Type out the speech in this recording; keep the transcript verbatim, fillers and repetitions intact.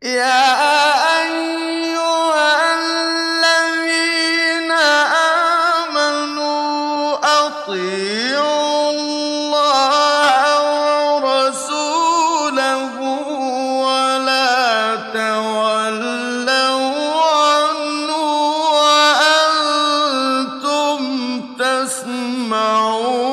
يا أيها الذين آمنوا أطيعوا الله ورسوله ولا تولوا عنه وأنتم تسمعون